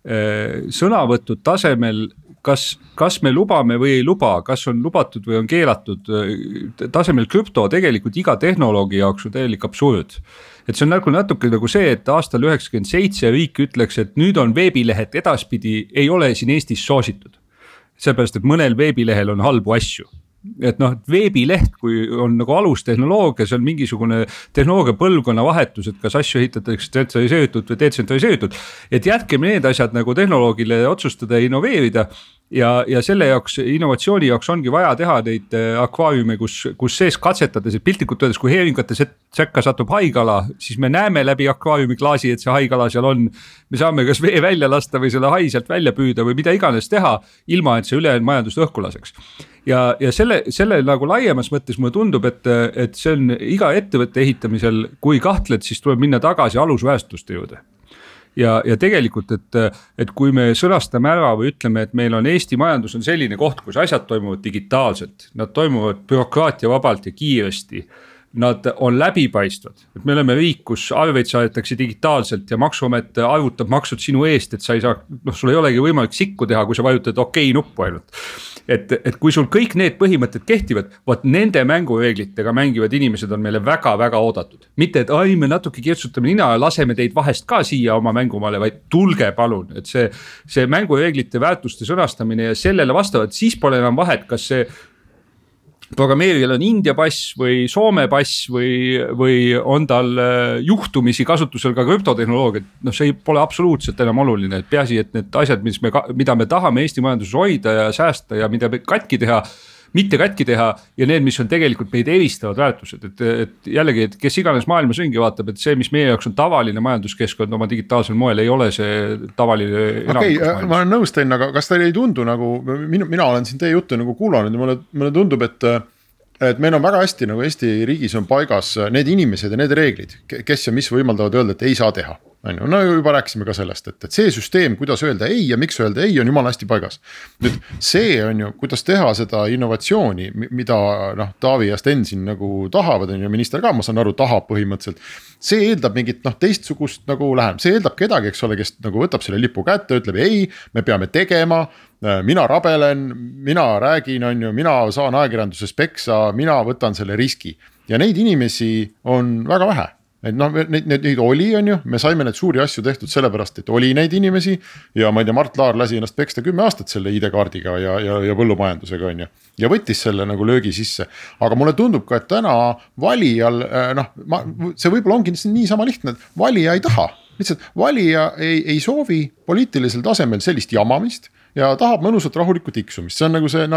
sõnavõtud tasemel, kas, kas me lubame või ei luba, kas on lubatud või on keelatud tasemel krüpto tegelikult iga tehnoloogi jaoks on täielik absurd. Et see on nagu natuke nagu see, et aastal üheksakümmend seitse riik ütleks, et nüüd on veebilehed edaspidi, ei ole siin Eestis soositud. Seepärast, et mõnel veebilehel on halbu asju. Et noh, veebileht, kui on nagu alustehnoloogia, see on mingisugune tehnoloogia põlvkonna vahetus, et kas asju ehitatakse tsentraliseeritud või detsentraliseeritud. Et jätke need asjad nagu tehnoloogile otsustada ja innoveerida. Ja, ja selle jaoks, innovatsiooni jaoks ongi vaja teha neid akvaariume, kus, kus sees katsetades, et piltlikult öeldes, kui heeringate sekka satub haigala, siis me näeme läbi akvaariumi klaasi, et see haigala seal on. Me saame kas vee välja lasta või selle hai sealt välja püüda või mida iganes teha, ilma et see ülejäänud majandust õhku laseks. Ja, ja selle, selle nagu laiemas mõttes mulle tundub, et, et see on iga ettevõtte ehitamisel, kui kahtled, siis tuleb minna tagasi alusväärtuste juurde. Ja, ja tegelikult, et, et kui me sõnastame ära või ütleme, et meil on Eesti majandus on selline koht, kus asjad toimuvad digitaalselt, nad toimuvad bürokraatia vabalt ja kiiresti, nad on läbipaistvad, et me oleme riik, kus arveid saadetakse digitaalselt ja maksuamet arvutab maksud sinu eest, et sa ei saa, noh, sul ei olegi võimalik sikku teha, kui sa vajutad okei nuppu ainult. Et, et kui sul kõik need põhimõtted kehtivad, vaat nende mängureeglitega mängivad inimesed on meile väga-väga oodatud. Mitte, et ai, me natuke kirtsutame nina ja laseme teid vahest ka siia oma mängumaale, vaid tulge palun. Et see, see mängureeglite väärtuste sõnastamine ja sellele vastavad, siis pole enam vahet, kas see programmeerijal on India pass või Soome pass või, või on tal juhtumisi kasutusel ka krüptotehnoloogiat. No see pole absoluutselt enam oluline, et peaasi, et need asjad, mis me, mida me tahame Eesti majanduses hoida ja säästa ja mida me katki teha, mitte katki teha ja need, mis on tegelikult meid eristavad väärtused, et, et jällegi, et kes iganes maailmas ringi vaatab, et see, mis meie jaoks on tavaline majanduskeskkond oma digitaalsel moel, ei ole see tavaline. Okei, okay, ma olen nõus tein, aga kas teil ei tundu nagu, mina, mina olen siin teie juttu nagu kuulanud ja mulle, mulle tundub, et et meil on väga hästi nagu Eesti riigis on paigas need inimesed ja need reeglid, kes ja mis võimaldavad öelda, et ei saa teha. No juba rääkisime ka sellest, et, et see süsteem, kuidas öelda ei ja miks öelda ei, on jumala hästi paigas. Nüüd see on ju, kuidas teha seda innovatsiooni, mida noh, Taavi ja Sten siin nagu tahavad, on ju minister ka, ma saan aru, tahab põhimõtteliselt. See eeldab mingit noh, teistsugust nagu lähem, see eeldab kedagi, eks ole, kes nagu võtab selle lipu kätte, ütleb ei, me peame tegema, mina rabelen, mina räägin, on ju, mina saan ajakirjanduses peksa, mina võtan selle riski ja neid inimesi on väga vähe. Et no, neid, neid, neid oli, on ju, me saime need suuri asju tehtud sellepärast, et oli neid inimesi ja ma ei tea, Mart Laar lasi ennast peksta kümme aastat selle I D-kaardiga ja, ja, ja põllumajandusega, on ju, ja võttis selle nagu löögi sisse. Aga mulle tundub ka, et täna valijal, noh, ma, see võib-olla ongi nii sama lihtne, et valija ei taha, lihtsalt valija ei, ei soovi poliitilisel tasemel sellist jamamist ja tahab mõnusat rahulikku tiksumist, see on nagu see, noh, et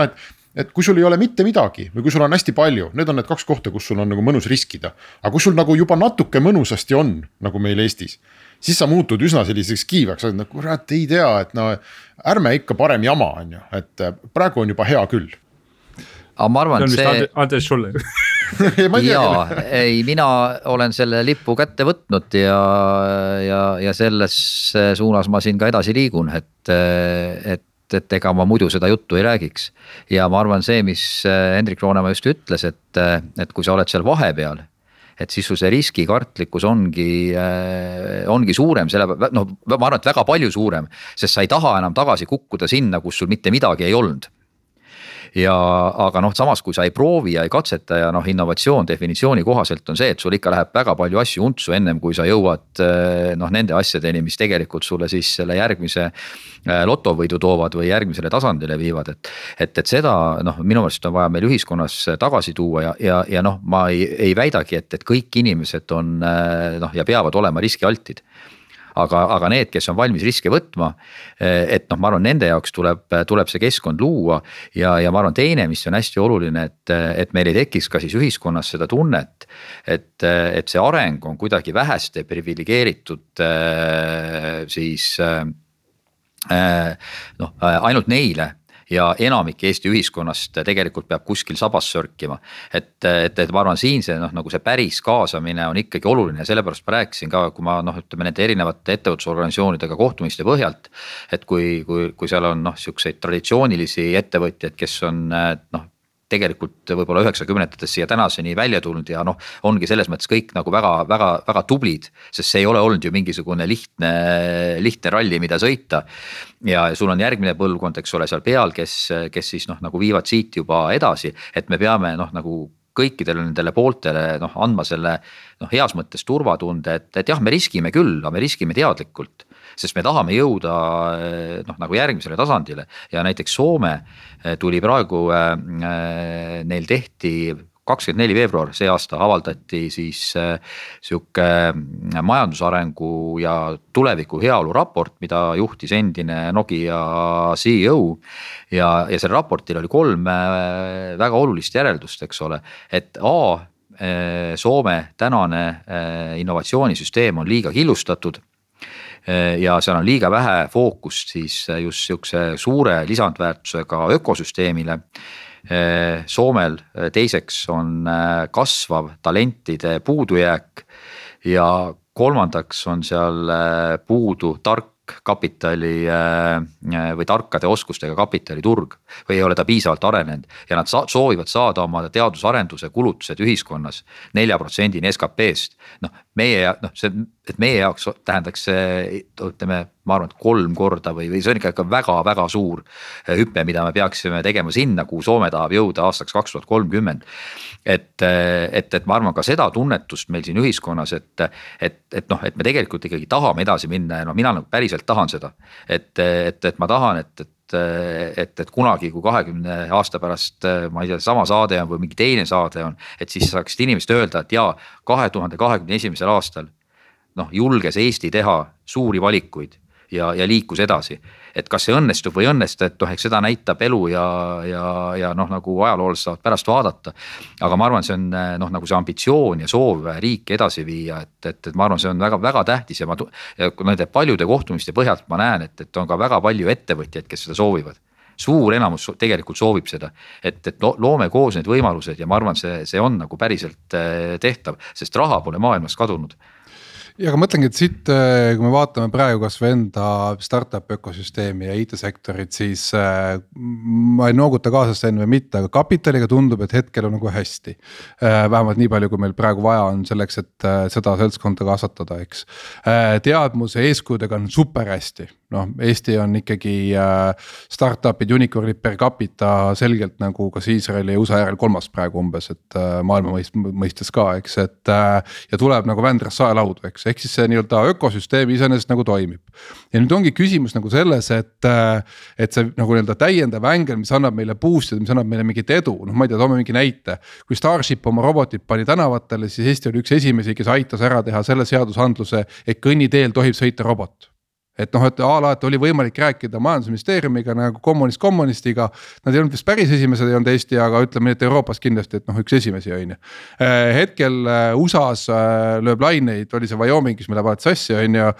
et kui sul ei ole mitte midagi või kui sul on hästi palju, need on need kaks kohta, kus sul on nagu mõnus riskida. Aga kui sul nagu juba natuke mõnusasti on, nagu meil Eestis, siis sa muutud üsna selliseks kiivaks, et nagu kurat ei tea, et no ärme ikka parem jama on ju, et praegu on juba hea küll. Aga ma arvan, see on see... vist Andres sulle. Jaa, ei, mina olen selle lipu kätte võtnud ja, ja, ja selles suunas ma siin ka edasi liigun, et, et et ega ma muidu seda juttu ei räägiks. Ja ma arvan see, mis Hendrik Roonemaa just ütles, et, et kui sa oled seal vahepeal, et siis su see riskikartlikkus ongi, ongi suurem, selle, no, ma arvan, et väga palju suurem, sest sa ei taha enam tagasi kukkuda sinna, kus sul mitte midagi ei olnud. Ja, aga noh, samas kui sa ei proovi ja ei katseta ja noh, innovatsioon definitsiooni kohaselt on see, et sul ikka läheb väga palju asju untsu ennem, kui sa jõuad noh, nende asjadeni, mis tegelikult sulle siis selle järgmise lotovõidu toovad või järgmisele tasandile viivad, et, et, et seda noh, minu meelest on vaja meil ühiskonnas tagasi tuua ja, ja, ja noh, ma ei, ei väidagi, et, et kõik inimesed on noh, ja peavad olema riskialtid. Aga, aga need, kes on valmis riske võtma, et noh, ma arvan, nende jaoks tuleb, tuleb see keskkond luua ja, ja ma arvan, teine, mis on hästi oluline, et, et meil ei tekiks ka siis ühiskonnas seda tunnet, et, et see areng on kuidagi väheste privilegeeritud siis noh, ainult neile. Ja enamik Eesti ühiskonnast tegelikult peab kuskil sabas sörkima. Et, et, et ma arvan siin see, noh, nagu see päris kaasamine on ikkagi oluline ja sellepärast ma rääkisin ka, kui ma noh, ütleme nende erinevate ettevõtlusorganisatsioonidega kohtumiste põhjalt, et kui, kui, kui seal on noh, siukseid traditsioonilisi ettevõtjaid, kes on noh, tegelikult võib-olla üheksakümnendates siia tänaseni välja tulnud ja noh, ongi selles mõttes kõik nagu väga, väga, väga tublid, sest see ei ole olnud ju mingisugune lihtne, lihtne ralli, mida sõita. Ja sul on järgmine põlvkond, eks ole, seal peal, kes, kes siis noh, nagu viivad siit juba edasi, et me peame noh, nagu kõikidele nendele pooltele noh, andma selle noh, heas mõttes turvatunde, et, et jah, me riskime küll, aga me riskime teadlikult. Sest me tahame jõuda noh, nagu järgmisele tasandile ja näiteks Soome tuli praegu, neil tehti kakskümmend neli veebruar see aasta avaldati siis siuke majandusarengu ja tuleviku heaolu raport, mida juhtis endine Nokia C E O ja, ja selle raportil oli kolm väga olulist järeldust, eks ole, et A, Soome tänane innovatsioonisüsteem on liiga killustatud ja seal on liiga vähe fookust siis just siukse suure lisandväärtusega ökosüsteemile. Soomel teiseks on kasvav talentide puudujääk ja kolmandaks on seal puudu tark kapitali või tarkade oskustega kapitaliturg või ei ole ta piisavalt arenenud ja nad soovivad saada oma teadusarenduse kulutused ühiskonnas nelja protsendini S K P-st. Noh, meie, noh, see, et meie jaoks tähendaks see, ütleme, ma arvan, et kolm korda või, või see on ikka väga, väga suur hüppe, mida me peaksime tegema sinna, kuhu Soome tahab jõuda aastaks kaks tuhat kolmkümmend. Et, et, et ma arvan ka seda tunnetust meil siin ühiskonnas, et, et, et noh, et me tegelikult ikkagi tahame edasi minna ja no mina nagu päriselt tahan seda, et, et, et ma tahan, et, et, et, et kunagi, kui kahekümne aasta pärast, ma ei tea, sama saade on või mingi teine saade on, et siis saaksid inimesed öelda, et jaa, kahe tuhande kahekümne esimesel aastal noh, julges Eesti teha suuri valikuid ja, ja liikus edasi. Et kas see õnnestub või õnnestu, et noh, eks seda näitab elu ja, ja, ja noh, nagu ajaloolased saavad pärast vaadata. Aga ma arvan, see on noh, nagu see ambitsioon ja soov riiki edasi viia, et, et, et ma arvan, see on väga, väga tähtis ja ma ja nende paljude kohtumiste põhjalt ma näen, et, et on ka väga palju ettevõtjaid, kes seda soovivad. Suur enamus tegelikult soovib seda, et, et loome koos need võimalused ja ma arvan, see, see on nagu päriselt tehtav, sest raha pole maailmas kadunud. Ja aga mõtlengi, et siit, kui me vaatame praegu kas või enda startup ökosüsteemi ja I T-sektorit, siis ma ei nooguta kaasast enne või mitte, aga kapitaliga tundub, et hetkel on nagu hästi. Vähemalt nii palju, kui meil praegu vaja on selleks, et seda seltskonda kasvatada, eks. Teadmuse eeskudega on super hästi. Noh, Eesti on ikkagi startupid, unicornid per capita selgelt nagu kas Iisraeli ja U S A järel kolmas praegu umbes, et maailma mõistes ka, eks, et ja tuleb nagu Vändras saelaudu, eks, ehk siis see nii-öelda ökosüsteem iseenesest nagu toimib. Ja nüüd ongi küsimus nagu selles, et, et see nagu nii-öelda täiendav ängel, mis annab meile boostida, mis annab meile mingit edu, noh ma ei tea, toome mingi näite, kui Starship oma robotit pani tänavatele, siis Eesti oli üks esimesi, kes aitas ära teha selle seadusandluse, et kõnniteel tohib sõita robot. et noh, et a la, et oli võimalik rääkida majandusministeeriumiga nagu kommunist kommunistiga, nad ei olnud vist päris esimesed, ei olnud Eesti, aga ütleme, et Euroopas kindlasti, et noh, üks esimesi on ju. Hetkel U S A-s lööb laineid, oli see Wyomingis, mille vahet sassi on ju,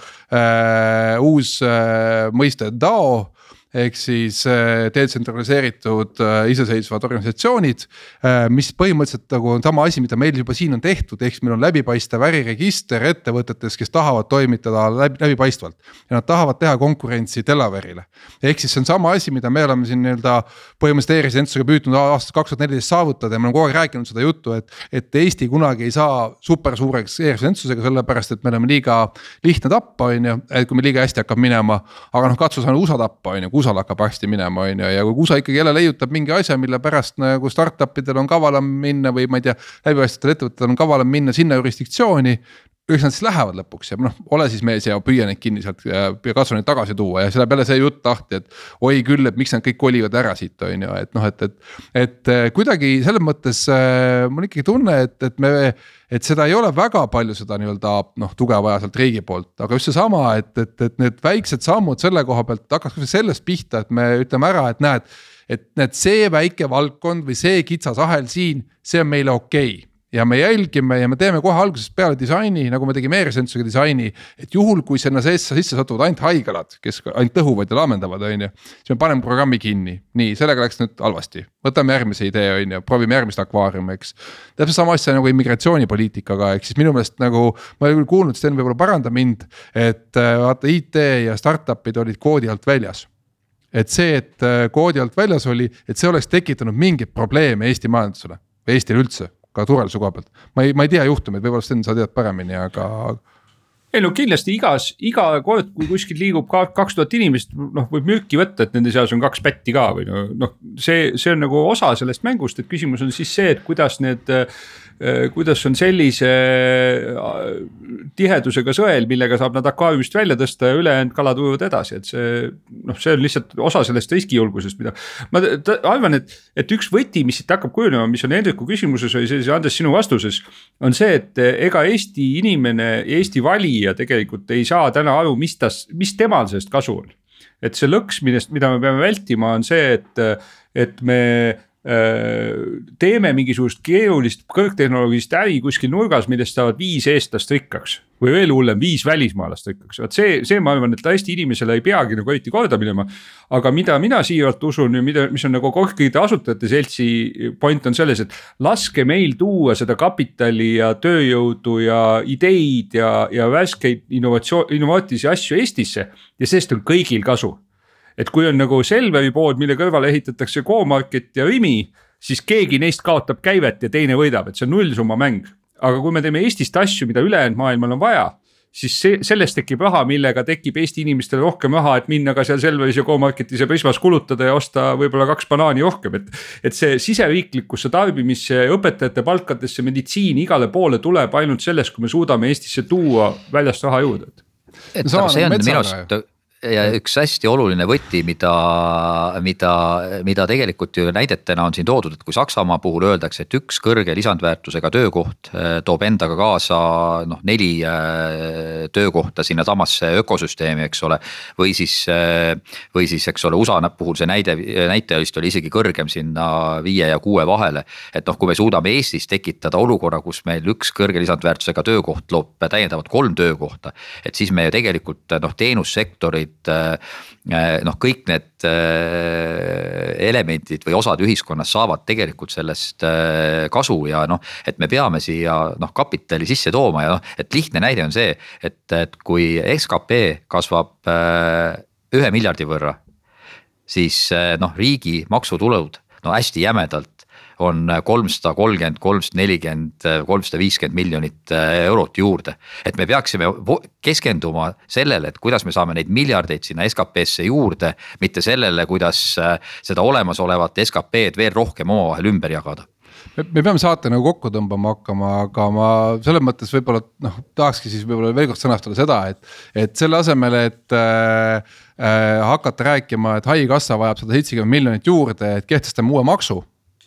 uus mõiste D A O, ehk siis detsentraliseeritud iseseisvad organisatsioonid, mis põhimõtteliselt nagu on sama asi, mida meil juba siin on tehtud, ehk siis meil on läbipaistev äriregister ettevõtetes, kes tahavad toimitada läbi, läbipaistvalt ja nad tahavad teha konkurentsi Delaware'ile. Ehk siis see on sama asi, mida me oleme siin nii-öelda põhimõtteliselt e-residentsusega püüdnud aastast kaks tuhat neliteist saavutada ja me oleme kogu aeg rääkinud seda juttu, et, et Eesti kunagi ei saa super suureks e-residentsusega, sellepärast et me oleme liiga lihtne tappa, on ju, et kui me liiga hästi hakkab minema, aga noh, katsus on U S A tappa, on ju, U S A hakkab varsti minema, on ju, ja kui U S A ikkagi jälle leiutab mingi asja, mille pärast nagu startupidel on kavalam minna või ma ei tea, läbipaistetel ettevõtetel on kavalam minna sinna jurisdiktsiooni, üks nad siis lähevad lõpuks ja noh, ole siis mees ja püüa neid kinni sealt ja, ja katsu neid tagasi tuua ja selle peale see jutt lahti, et oi küll, et miks nad kõik kolivad ära siit, on ju, et noh, et, et, et kuidagi selles mõttes äh, mul ikkagi tunne, et, et me, et seda ei ole väga palju seda nii-öelda noh, tuge vaja sealt riigi poolt, aga just see sama, et, et, et need väiksed sammud selle koha pealt hakkaks sellest pihta, et me ütleme ära, et näed, et need see väike valdkond või see kitsas ahel siin, see on meile okei okay. Ja me jälgime ja me teeme kohe algusest peale disaini, nagu me tegime e-residentsusega disaini, et juhul kui sinna sisse, sisse satuvad ainult haigelad, kes ainult tõhuvad ja laamendavad, on ju, siis me paneme programmi kinni. Nii, sellega läks nüüd halvasti. Võtame järgmise idee, on ju, proovime järgmist akvaariumi, eks. Täpselt sama asja nagu immigratsioonipoliitikaga, eks siis minu meelest nagu, ma olen küll kuulnud, Sten võib-olla paranda mind, et vaata I T ja startupid olid koodi alt väljas. Et see, et koodi alt väljas oli, et see oleks tekitanud mingit probleeme Eesti majandusele või Eestile üldse. Ka turvalisuse koha pealt. Ma ei, ma ei tea juhtumid, võib-olla Sten sa tead paremini, aga... Ei no kindlasti igas, iga kord, kui kuskil liigub kaks tuhat inimest, noh võib mürki võtta, et nende seas on kaks pätti ka või noh, see, see on nagu osa sellest mängust, et küsimus on siis see, et kuidas need, kuidas on sellise tihedusega sõel, millega saab nad akvaariumist välja tõsta ja ülejäänud kalad ujuvad edasi, et see, noh, see on lihtsalt osa sellest riskijulgusest, mida ma arvan, et, et üks võti, mis siit hakkab kujunema, mis on Hendriku küsimuses või see Andres sinu vastuses, on see, et ega Eesti inimene, Eesti valija tegelikult ei saa täna aru, mis, tas, mis temal sellest kasu on. Et see lõks, millest, mida me peame vältima, on see, et, et me teeme mingisugust keerulist kõrgtehnoloogilist äri kuskil nurgas, millest saavad viis eestlast rikkaks või veel hullem viis välismaalast rikkaks. See, see ma arvan, et Eesti inimesele ei peagi nagu eriti korda minema, aga mida mina siiralt usun ja mida, mis on nagu korgkirjade asutajate seltsi point on selles, et laske meil tuua seda kapitali ja tööjõudu ja ideid ja, ja värskeid innovaatilisi asju Eestisse ja sellest on kõigil kasu. Et kui on nagu Selveri pood, mille kõrvale ehitatakse Go-Market ja Rimi, siis keegi neist kaotab käivet ja teine võidab, et see on nullsumma mäng. Aga kui me teeme Eestist asju, mida ülejäänud maailmal on vaja, siis see, sellest tekib raha, millega tekib Eesti inimestele rohkem raha, et minna ka seal Selveris ja Go-Marketis ja Prismas kulutada ja osta võib-olla kaks banaani rohkem. Et, et see siseriiklikusse tarbimisse, õpetajate palkadesse, meditsiini igale poole tuleb ainult sellest, kui me suudame Eestisse tuua väljast raha juurde. Et see on minust... Ja üks hästi oluline võti, mida, mida, mida tegelikult ju näidetena on siin toodud, et kui Saksamaa puhul öeldakse, et üks kõrge lisandväärtusega töökoht toob endaga kaasa noh, neli töökohta sinna samasse ökosüsteemi, eks ole, või siis, või siis eks ole, U S A puhul see näide, näitajalist oli isegi kõrgem sinna viie ja kuue vahele, et noh, kui me suudame Eestis tekitada olukorra, kus meil üks kõrge lisandväärtusega töökoht loob täiendavalt kolm töökohta, et siis me ju tegelikult noh, teenussektorid noh, kõik need elementid või osad ühiskonnas saavad tegelikult sellest kasu ja noh, et me peame siia noh, kapitali sisse tooma ja noh, et lihtne näide on see, et, et kui S K P kasvab ühe miljardi võrra, siis noh, riigi maksutulud no hästi jämedalt on kolmsada kolmkümmend, kolmsada nelikümmend, kolmsada viiskümmend miljonit eurot juurde. Et me peaksime keskenduma sellele, et kuidas me saame neid miljardeid sinna S K P-sse juurde, mitte sellele, kuidas seda olemasolevat S K P-d veel rohkem omavahel ümber jagada. Me peame saate nagu kokku tõmbama hakkama, aga ma selles mõttes võib-olla noh, tahakski siis võib-olla veel kord sõnastada seda, et, et selle asemel, et äh, äh, hakata rääkima, et haigekassa vajab sada seitsekümmend miljonit juurde, et kehtestame uue maksu.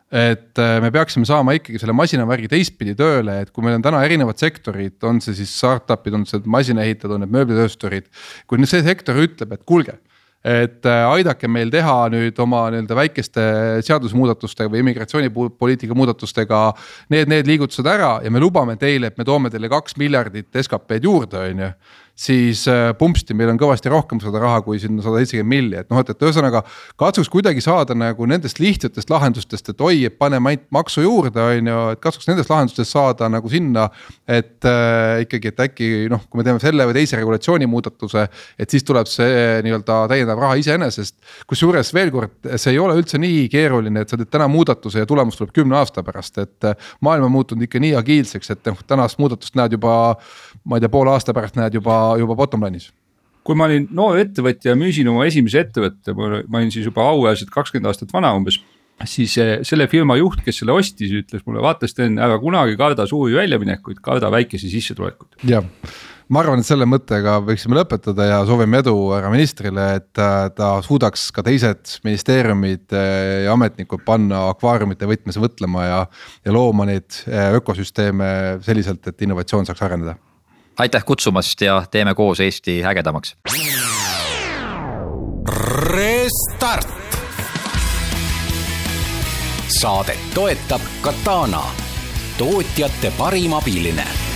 et me peaksime saama ikkagi selle masinavärgi teistpidi tööle, et kui meil on täna erinevad sektorid, on see siis startupid, on see masinaehitajad, on need mööblitöösturid, kui see sektor ütleb, et kuulge, et aidake meil teha nüüd oma nii-öelda väikeste seadusmuudatustega või immigratsioonipoliitika muudatustega need, need liigutused ära ja me lubame teile, et me toome teile kaks miljardit S K P-d juurde, on ju. Siis pumpsti meil on kõvasti rohkem seda raha kui sinna sada seitsekümmend milli, et noh, et, et ühesõnaga katsuks kuidagi saada nagu nendest lihtsatest lahendustest, et oi, et paneme ainult maksu juurde, on ju, et katsuks nendest lahendustest saada nagu sinna, et äh, ikkagi, et äkki noh, kui me teeme selle või teise regulatsiooni muudatuse, et siis tuleb see nii-öelda täiendav raha iseenesest, kus juures veel kord, see ei ole üldse nii keeruline, et sa teed täna muudatuse ja tulemus tuleb kümne aasta pärast, et maailm on muutunud ikka nii agiilseks, et noh, tänast muudatust näed juba, ma ei tea, poole aasta pärast näed juba juba bottom line'is. Kui ma olin noor ettevõtja ja müüsin oma esimese ettevõtte, ma olin siis juba auväärselt kakskümmend aastat vana umbes, siis selle firma juht, kes selle ostis, ütles mulle, vaata Sten, ära kunagi karda suuri väljaminekuid, karda väikese sissetulekuid. Jah, ma arvan, et selle mõttega võiksime lõpetada ja soovime edu härra ministrile, et ta suudaks ka teised ministeeriumid ja ametnikud panna akvaariumite võtmes võtlema ja, ja looma neid ökosüsteeme selliselt, et innovatsioon saaks areneda. Aitäh kutsumast ja teeme koos Eesti ägedamaks. Restart. Saadet toetab Katana, tootjate parim abiline.